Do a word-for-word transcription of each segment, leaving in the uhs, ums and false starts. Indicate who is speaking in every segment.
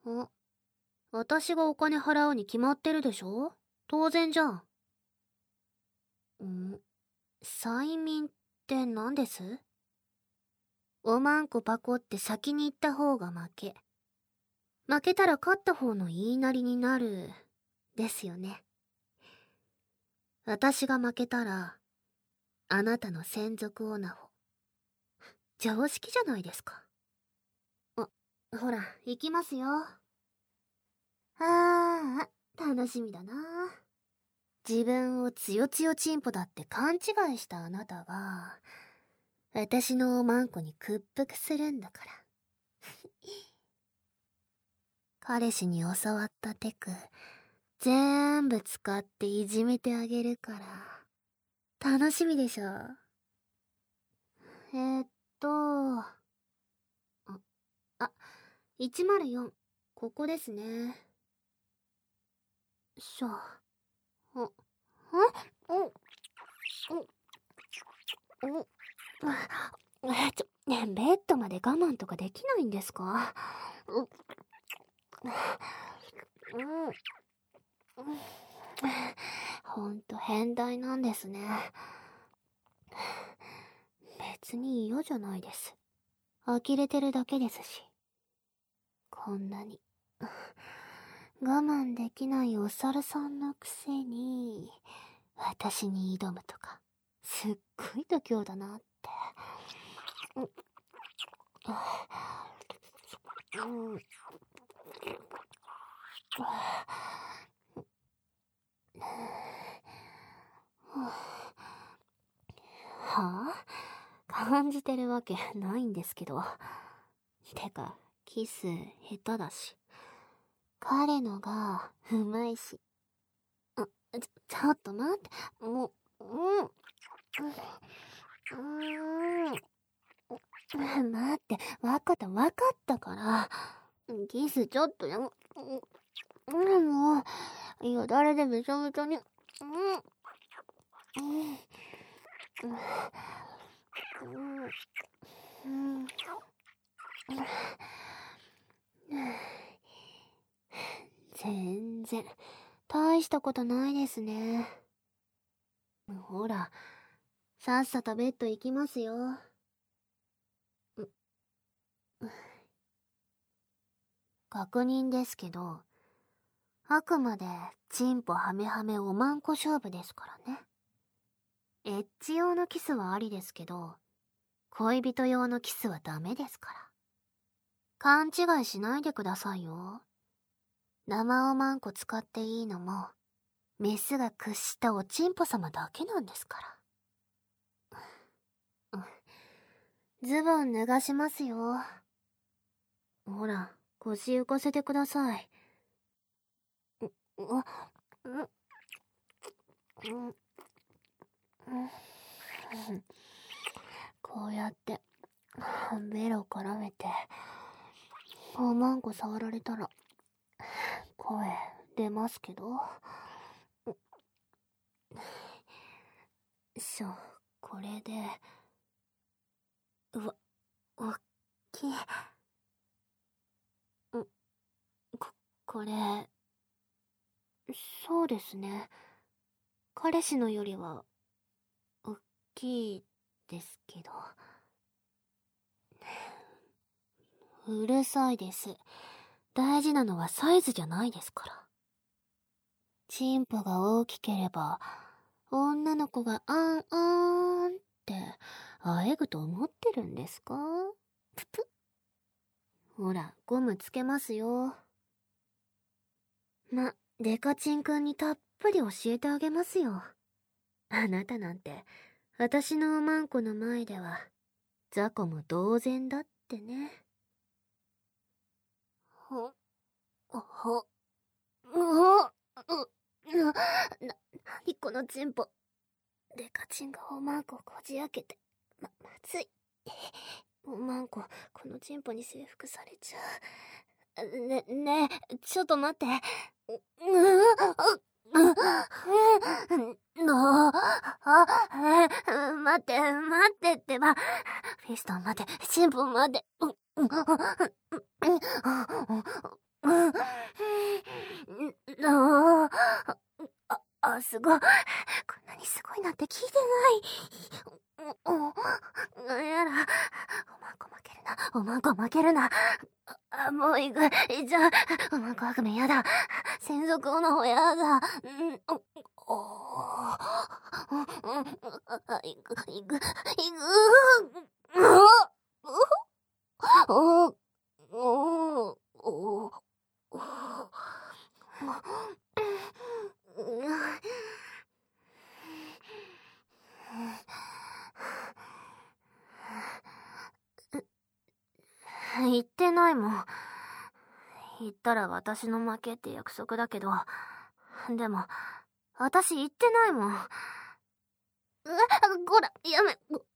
Speaker 1: ん？私がお金払うに決まってるでしょ？当然じゃん。ん？催眠って何です？おまんこパコって先に行った方が負け。負けたら勝った方の言いなりになる。ですよね。私が負けたら、あなたの専属オナホ。常識じゃないですか。あ、ほら、行きますよ。ああ、楽しみだな。自分をつよつよチンポだって勘違いしたあなたが、私のおまんこに屈服するんだから。彼氏に教わったテク、全部使っていじめてあげるから、楽しみでしょ。えー、っと、あ、あ、いちまるよん、ここですね。しょ。あ、あ、お、お、お、え、ちょ、ね、ベッドまで我慢とかできないんですか？う、うん、ほんと変態なんですね。別に嫌じゃないです。呆れてるだけですし。こんなに我慢できないお猿さんのくせに私に挑むとかすっごい度胸だなって。うん、うん、はあ、感じてるわけないんですけど。てかキス下手だし、彼のがうまいし。あ、ちょ、ちょっと待って、もう、うん、うーん、待って、わかったわかったから。キスちょっとやも、うん、もう、よだれでべちゃべちゃに、うん、うん、うん、うん、全然、大したことないですね。ほら、さっさとベッド行きますよ。確認ですけど、あくまでチンポハメハメおまんこ勝負ですからね。エッチ用のキスはありですけど、恋人用のキスはダメですから。勘違いしないでくださいよ。生おまんこ使っていいのも、メスが屈したおちんぽ様だけなんですから。ズボン脱がしますよ。ほら、腰浮かせてください。う、う、う、う、う、こうやって、ベロ絡めて、おまんこ触られたら、声出ますけど。しょ、これで、うわ、おっきい。ん、こ、これ、そうですね。彼氏のよりは、おっきいですけど。うるさいです。大事なのはサイズじゃないですから。チンポが大きければ、女の子があんあんってあえぐと思ってるんですか？ぷぷ。ほら、ゴムつけますよ。ま、デカチンくんにたっぷり教えてあげますよ。あなたなんて、私のおまんこの前では、雑魚も同然だってね。ほ、ほ、ほ、う、な、なにこのチンポ。デカチンがおまんここじ開けて、ま、まずい。おまんこ、このチンポに征服されちゃう。ね、ねえ、ちょっと待って。う、う、の、あ、え、待って、待ってってば。フィストン待って、チンポ待って。う、う、う、 こんなにすごいなんて聞いてない。お、お、なんやら、おまんこ負けるな、おまんこ負けるな。あ、もう行く。じゃあ、おまんこ悪夢やだ。専属王の方やだ。うん、お、お、うん、うん、行く、行く、行く。お、お、お、お、お、言ってないもん。言ったら私の負けって約束だけど、でも、私言ってないもん。うわ、こら、やめ、う、う、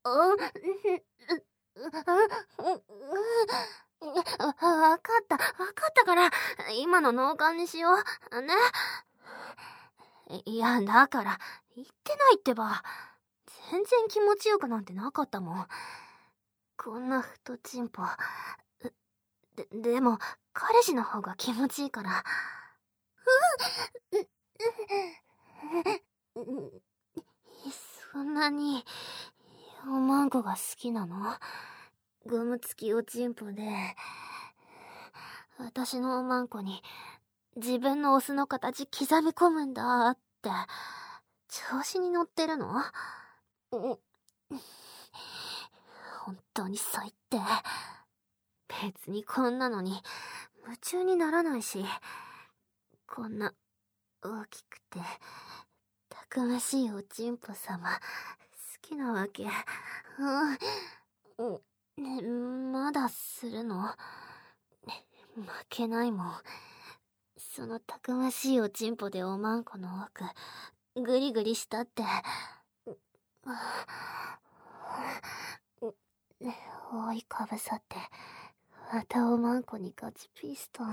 Speaker 1: わかった、わかったから、今の脳幹にしよう。ね。いや、だから、言ってないってば。全然気持ちよくなんてなかったもん。こんな太チンポ。で、でも、彼氏の方が気持ちいいから。そんなに、おまんこが好きなの？ゴム付きおちんぽで、私のおまんこに自分のオスの形刻み込むんだって、調子に乗ってるの？本当に最低。別にこんなのに夢中にならないし、こんな大きくてたくましいおちんぽ様好きなわけ。うん、ね、まだするの？負けないもん。そのたくましいおちんぽでおまんこの奥グリグリしたって。覆いかぶさってまたおまんこにガチピストン。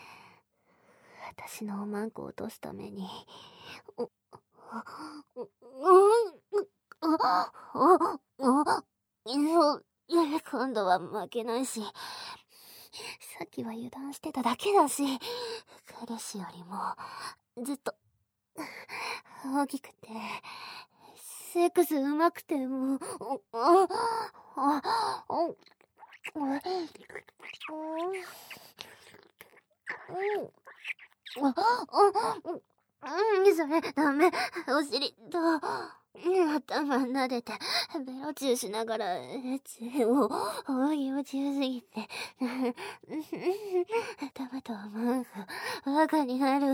Speaker 1: 私のおまんこを落とすために、お、お、今度は負けないし、さっきは油断してただけだし、彼氏よりもずっと大きくてセックス上手くてもう、うん、それダメ。お尻と頭撫でてベロチューしながらエッチを気持ちよすぎて頭とマンコ赤になる。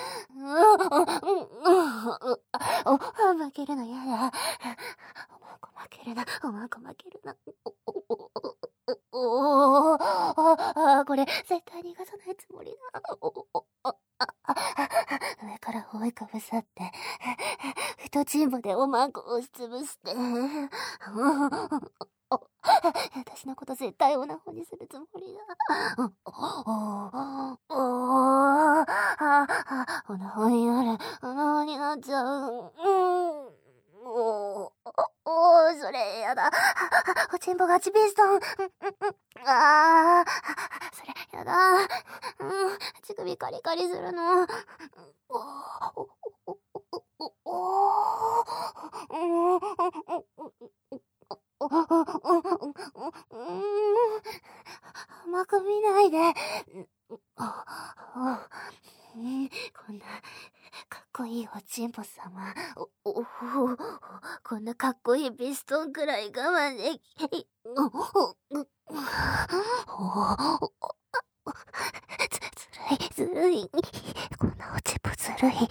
Speaker 1: 負けるのやだ。おまんこ負けるな、おまんこ負けるな。おおあ、これ絶対逃がさないつもりだ。上から覆いかぶさって太チンポでおまんこ押しつぶして私のこと絶対オナホにするつもりだ。オナホになる、オナホになっちゃう。おお、それやだ。おちんぽガチピストン。ああ、それやだ。うん、乳首カリカリするの。甘く見ないで。こんなかっこいいおちんぽ様、おおこんなかっこいいピストンくらい我慢できずずるいずるい、こんなおちんぽずるい。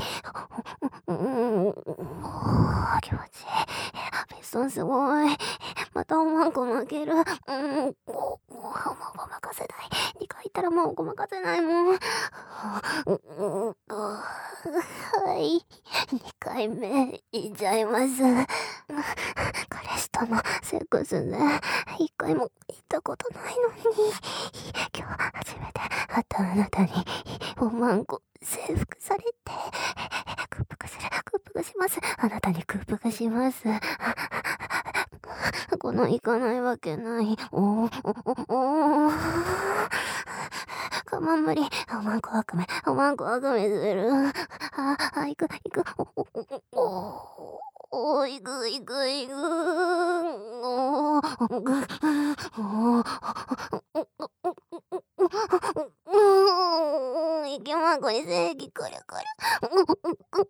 Speaker 1: 気持ちいい。ピストンすごい。またおまんこ負ける。うん、もうごまかせない。にかい行ったらもうごまかせないもん。はい、にかいめ行っちゃいます。彼氏とのセックスね、いっかいも行ったことないのに、今日初めて会ったあなたにおまんこ征服されて、屈服する、屈服します。あなたに屈服します。この行かないわけない。おおおおもう無理。おまんこわかめ、おまんこわかめする。あ、あ、行く、行く。お、お、お、お、行く、行く、行く。お、ぐ、お、うん、行きまんこに正義くるくる。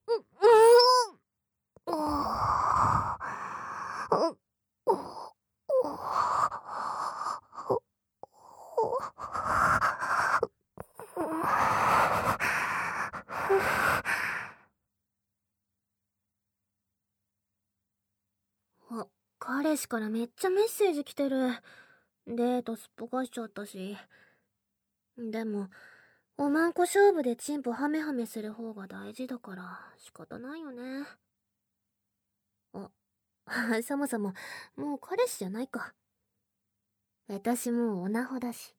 Speaker 1: あ、彼氏からめっちゃメッセージ来てる。デートすっぽかしちゃったし。でも、おまんこ勝負でチンポハメハメする方が大事だから仕方ないよね。あ、そもそも、もう彼氏じゃないか。私もうオナホだし。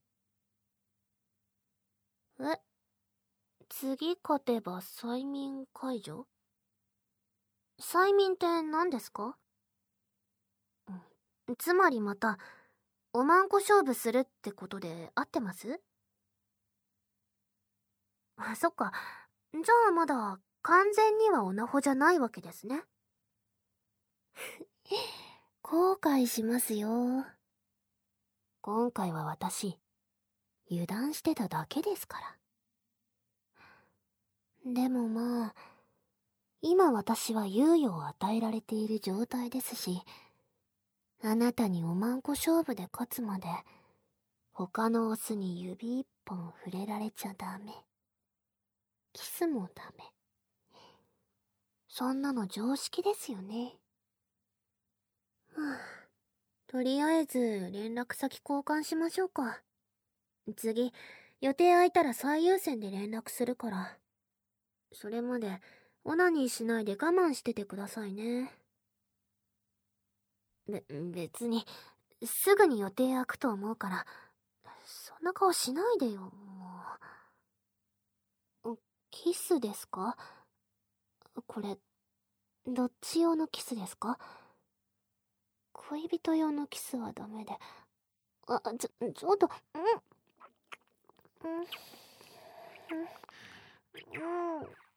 Speaker 1: え、次勝てば催眠解除？催眠って何ですか？うん、つまりまた、おまんこ勝負するってことで合ってます？あ、そっか。じゃあまだ完全にはオナホじゃないわけですね。後悔しますよ。今回は私、油断してただけですから。でもまあ、今私は猶予を与えられている状態ですし、あなたにおまんこ勝負で勝つまで、他のオスに指一本触れられちゃダメ。キスもダメ。そんなの常識ですよね。はあ、とりあえず連絡先交換しましょうか。次、予定空いたら最優先で連絡するから。それまで、オナニーしないで我慢しててくださいね。べ、別に、すぐに予定空くと思うから、そんな顔しないでよ、もう。キスですか？これ、どっち用のキスですか？恋人用のキスはダメで。あ、ちょ、ちょっと、うん、うん、うん、うん。